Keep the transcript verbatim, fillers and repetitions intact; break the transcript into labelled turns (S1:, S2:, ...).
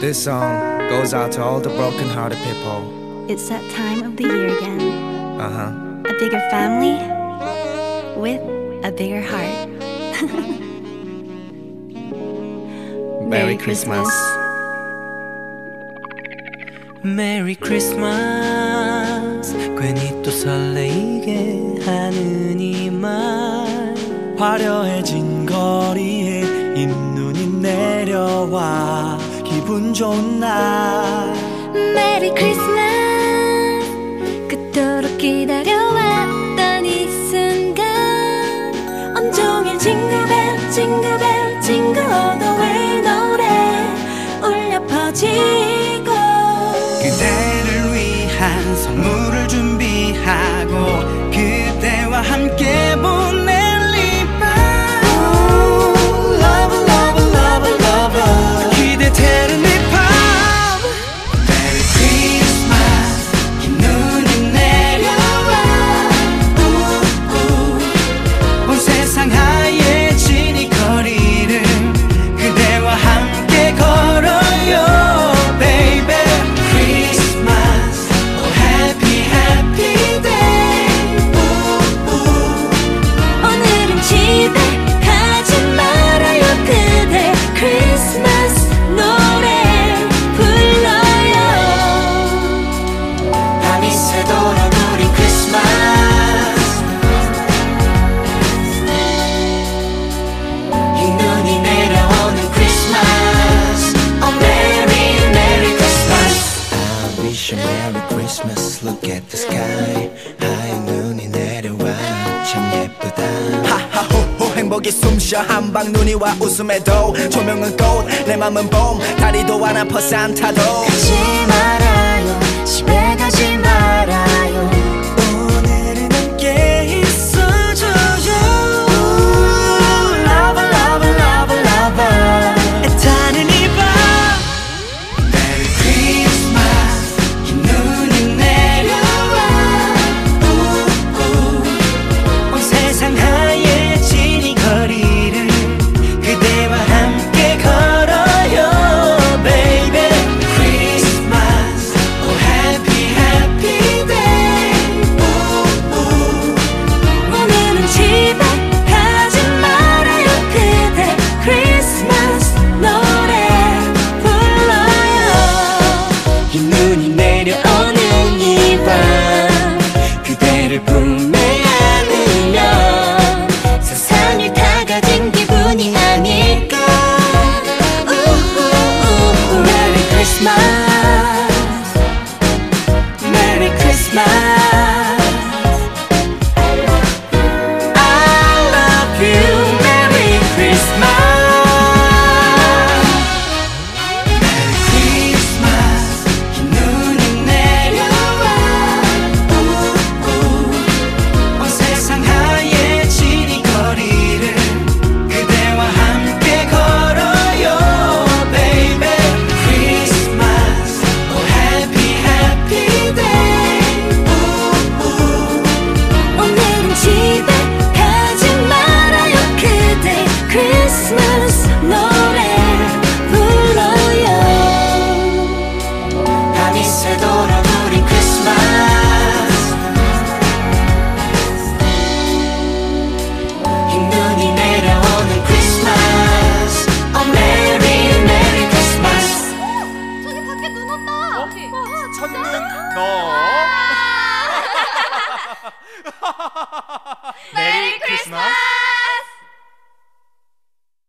S1: This song goes out to all the broken-hearted people.
S2: It's that time of the year again.
S1: Uh-huh.
S2: A bigger family with a bigger heart.
S1: Merry Christmas.
S3: Merry Christmas. 괜히 또 설레이게 하는 이 말. 화려해진 거리에 입눈이 내려와 기분 좋은 날.
S2: Merry Christmas. 그토록 기다려왔던 이 순간. 온종일 징글벨 징글벨 징글 all the way 노래 울려 퍼지고
S3: 그대를 위한 선물을 준비하고 그대와 함께 보낼 이 밤. Love love love love 기대되는 이 밤. Merry Christmas. 긴 눈이 내려와 온 세상 하얘진 이 거리를 그대와 함께 걸어요 baby. Christmas oh happy happy day.
S2: 오늘은 집에 가지 말아요 그대 Christmas 노래 불러요.
S3: 밤이 새도록 우리 Christmas. 흰 눈이 내려오는 Christmas. Oh Merry Merry Christmas. I wish you Merry Christmas. Look at the sky. 하얀 눈이 내려와 참 예쁘다. 하하호호 행복이 숨쉬어 한방 눈이 와 웃음에도 조명은 꽃 내 맘은 봄 다리도 안 아파 산타도
S2: 가지 말아요 집에